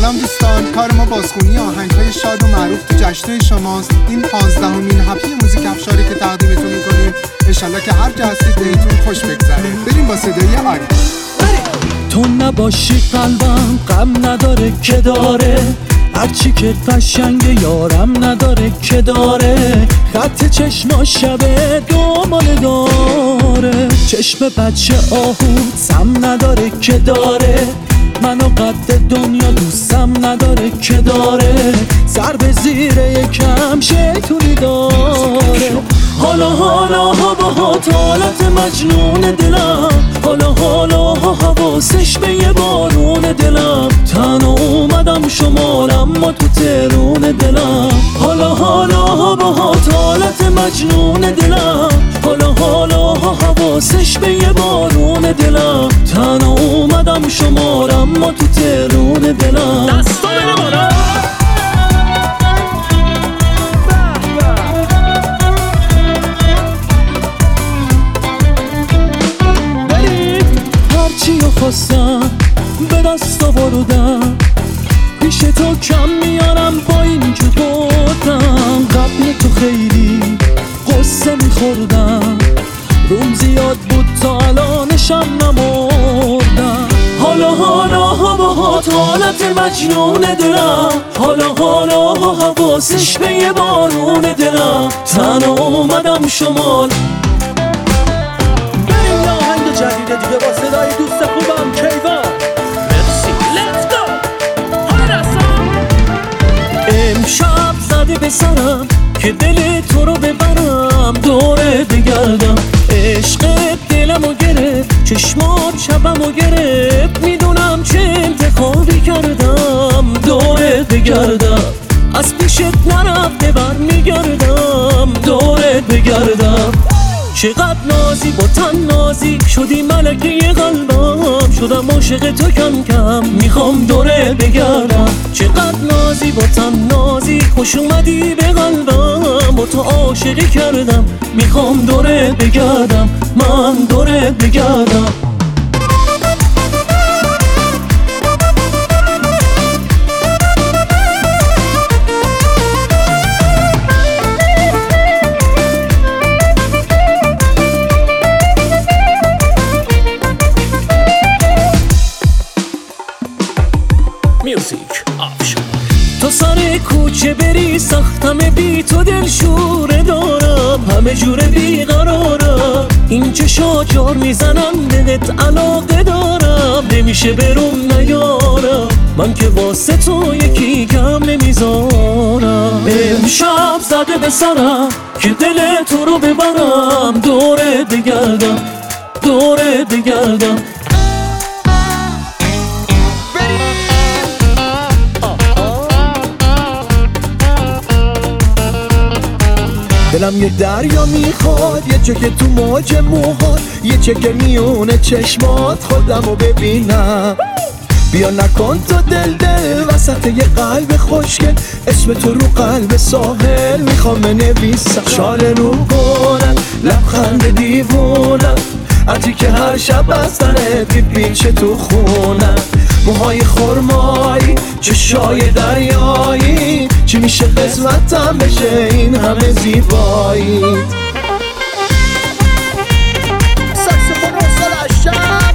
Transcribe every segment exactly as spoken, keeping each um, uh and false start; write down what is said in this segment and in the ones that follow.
سلام دوستان، کار ما بازخونی آهنگ‌های شاد و معروف تو جشن‌های شماست. این پانزدهمین هفته موزیک افشاری که تقدیمتون می‌کنیم. انشالله که هر جا هستید بهتون خوش بگذره. بریم با صدای آری. تو نباشی قلبم غم نداره که داره، هرچی که قشنگ یارم نداره که داره، خط چشما شبه دومانه داره، چشم بچه آهو سم نداره که داره، منو قد دنیا دوستم نداره که داره، سر به زیر یکم شیطونی داره. حالا حالا هوا حالت مجنون دلم، حالا حالا حواسش به یه بارون دلم، تنها اومدم شمال اما تو ترون دلم. حالا حالا هوا حالت مجنون دلم، حالا حالا حواسش به یه بارون دلم، تنها اومدم شمال اما تو ترون دلم. دستا بره بالا. هرچی خواستم به دست آوردم، پیش تو کم میارم با این که بردم، قبل تو خیلی قصه میخوردم، روم زیاد بود تا الانشم نمردم. حالا حالا هواهات حالت مجنون دلم، حالا حالا حواسش به یه بارون دلم، تنها اومدم شمال. بریم یه آهنگ جدیده دیگه با صدای دوست خوبم کیوان. مرسی لیتس گو. حالا دستم امشب زده به سرم که دل تو رو ببرم، دوره بگردم، عشق دلمو گرفت، چشمات شبمو گرفت، میدونم چه انتخابی کردم، دوره بگردم، از پیشت نرفته بر میگردم، دوره بگردم. چقدر نازی با تن نازی شدی ملکه قلبم، شدم عاشق تو کم کم، میخوام دوره بگردم. چقدر نازی با تن نازی خوش اومدی به قلبم، با تو عاشقی کردم، میخوام دوره بگردم، من دوره بگردم. میوزیک آفشار. تو سر کوچه بری سختم بی تو دل شوره دارم، همه جوره بیقرارم، این چشا جار میزنم بهت علاقه دارم، نمیشه بروم نیارم، من که واسه تو یکی کم نمیذارم. امشب زده به سرم که دل تو رو ببرم، دوره بگردم، دوره بگردم. دلم یه دریا میخواد، یه چکه تو موج موهات، یه چکه میونه چشمات، خودمو ببینم. بیا نکن تو دل دل وسط یه قلب خوشگل، اسم تو رو قلب ساحل میخوام بنویسم. شال رو کنم لبخند دیوونم، عطری که هر شب از تنت میپیچه تو خونم، موهای خرمایی چشای دریایی، چی میشه قسمتم بشه این همه زیبایی. ساکسفون و سلاشم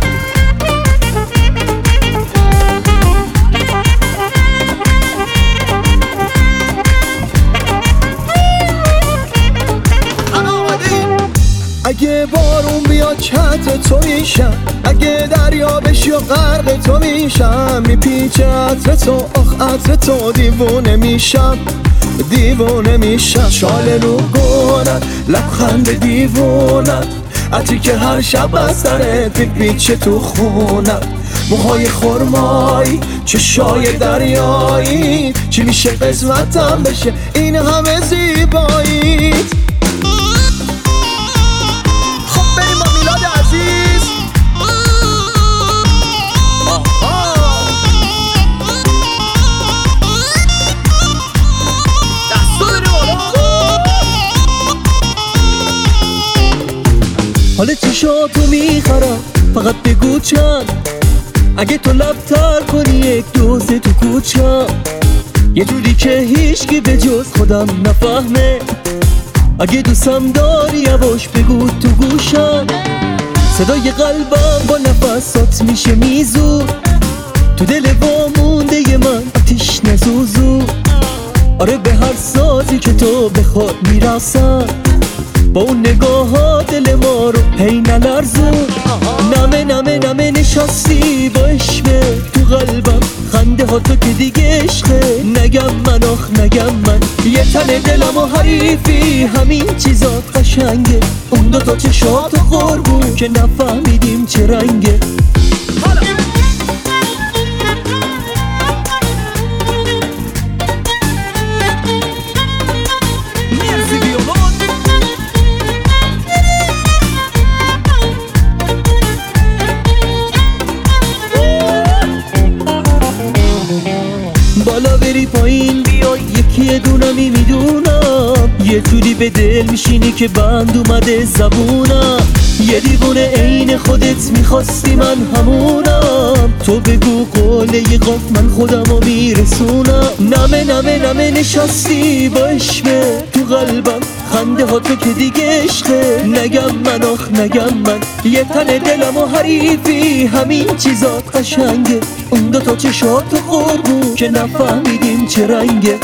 اگه بارون بیاد چت تو میشم، اگه دریا بشی و غرق تو میشم، میپیچه عطر تو آخ عطر تو، دیوونه میشم دیوونه میشم. شال رو گونم لبخند دیوونم، عطری که هر شب از سرت میپیچه تو خونم، موهای خرمایی چشای دریایی، چی میشه قسمتم بشه این همه زیبایی. حال چشاتو میخرم فقط بگو چند، اگه تو لب تر کنی یک دوزه تو کوچا، یه جوری که هیچکی به جز خودم نفهمه. اگه دوستم داری یواش بگو تو گوشم، صدای قلبم با نفسات میشه میزو، تو دل وامونده من آتیش نزوزو. آره به هر سازی که تو بخواد میرسم، با اون نگاه ها دل ما رو هی نلرزون. نمه نمه نمه نشستی با عشقه تو قلبم، خنده ها تو که دیگه عشقه. نگم من آخ نگم من، یه تن دلم و حریفی، همین چیزات قشنگه. اون دو تا چشات و قربون که نفهمیدیم چه رنگه. بالا بری پایین بیای یکی دونمی میدونم، یه جوری به دل میشینی که بند اومده زبونم. یه دیوونه عین خودت میخواستی من همونم، تو بگو قوله ی قاف من خودمو میرسونم. نمه نمه نمه نشستی با عشقه تو قلبم، خنده ها تو که دیگه عشقه. نگم من آخ نگم من، یه تن دلم و حریفی، همین چیزات قشنگه. اون دو تا چشات و قربون که نفهمیدیم چه رنگه.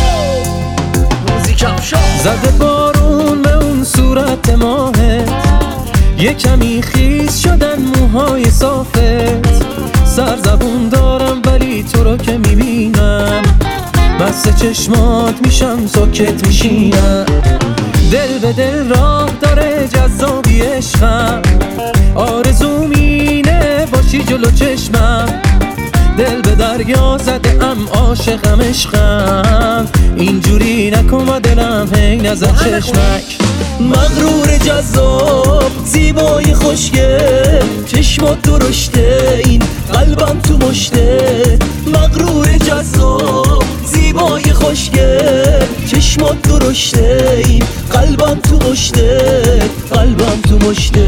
زده بارون به اون صورت ماهت، یه کمی خیس شدن موهای صافت. سرزبون دارم ولی تو رو که میبینم، بسته چشمات میشم ساکت میشینم. دل به دل راه داره جذابی عشقم، آرزوم اینه باشی جلو چشمم. دل به دریا زده ام عاشقم عشقم، اینجوری نکن و دلم هی نزد چشمک. مغرور جذاب زیبای خوشگل، چشمات درشته این قلبم تو مشته. مغرور جذاب زیبای خوشگل، چشمات درشته این قلبم تو مشته. قلبم تو مشته.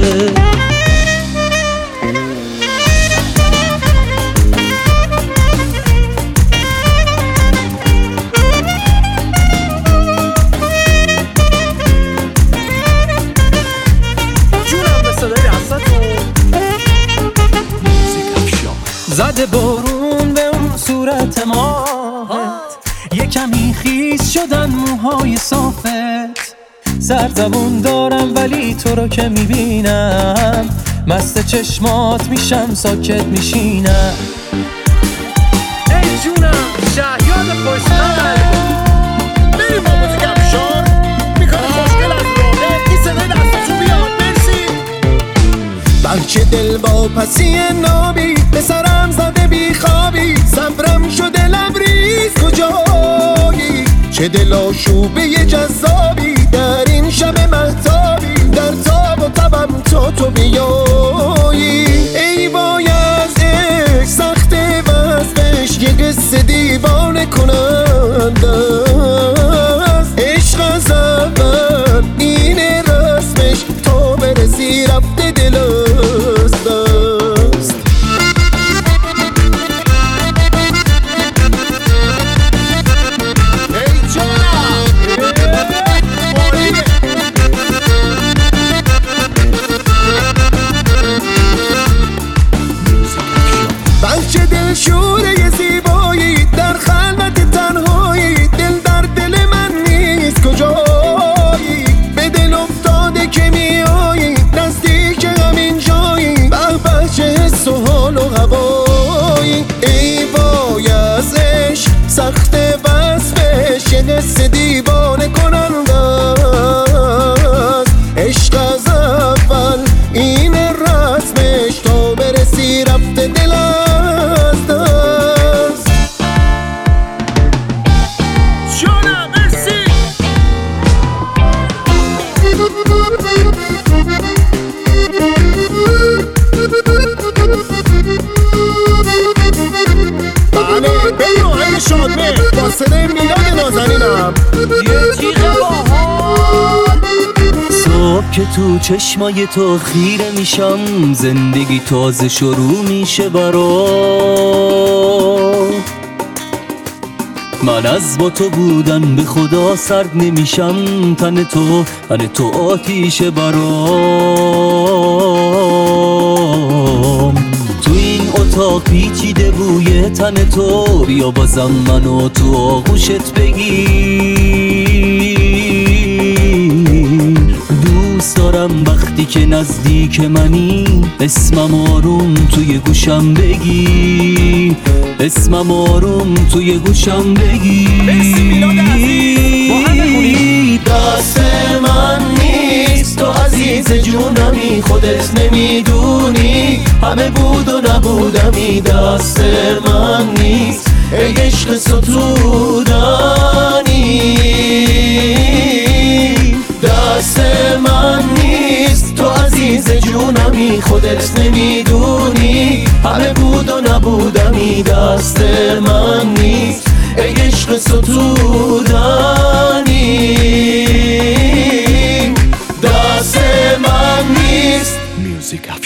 زده بارون به اون صورت ماهت، یه کمی خیس شدن موهای صافت. سرزبون دارم ولی تو رو که میبینم، مست چشمات میشم ساکت میشینم. ای جونم شهیاد خوشتر، بریم با موزیک افشار، میکنه خوشگل از راهه. این صدای دستشون بیاد مرسی. بچه دل با پسی نابی، به سرم زده بی خوابی. صبرم شده لبریز کجایی، چه دل آشوبه جذابی. در این شب مهتابی، در تاب و تبم تو تو بیایی. ای وای از عشق سخت وصفش، یه قصه دیوانه کننده است. عشق از اول اینه رسمش، تا برسی رفته دل از دست. ای جونم بچه دل شوره زیبایی، در خلوت تنهایی. دل در دل من نیست کجایی، به دل افتاده که میایی، نزدیک همین جایی. به به چه حس و حال و هوایی. ای وای از عشق سخت وصفش، یه قصه دیوانه کننده است. عشق از اول این رسمش، تا برسی رفته دل از دست. جونم مرسی. بله بریم آهنگ شادمه با صدای میلاد نازنینم. یه تیغ باحال. صبح که تو چشمای تو خیره میشم، زندگی تازه شروع میشه برام. من از با تو بودن به خدا سرد نمیشم. تن تو تن تو آتیش برام. تو این اتاق پیچیده بوی تن تو، بیا بازم منو تو آغوشت بگیر. دوست دارم وقتی که نزدیک منی اسمم آروم توی گوشم بگی، اسمم آروم توی گوشم بگی. دست من نیست تو عزیز جونمی، خودت نمیدونی همه بود و نبودمی. دست من نیست ای عشق ستودنی، دست من نیست تو عزیز جونمی، خودت نمیدونی همه بود و نبودمی. دست من نیست ای عشق ستودنی، دست من نیست. Music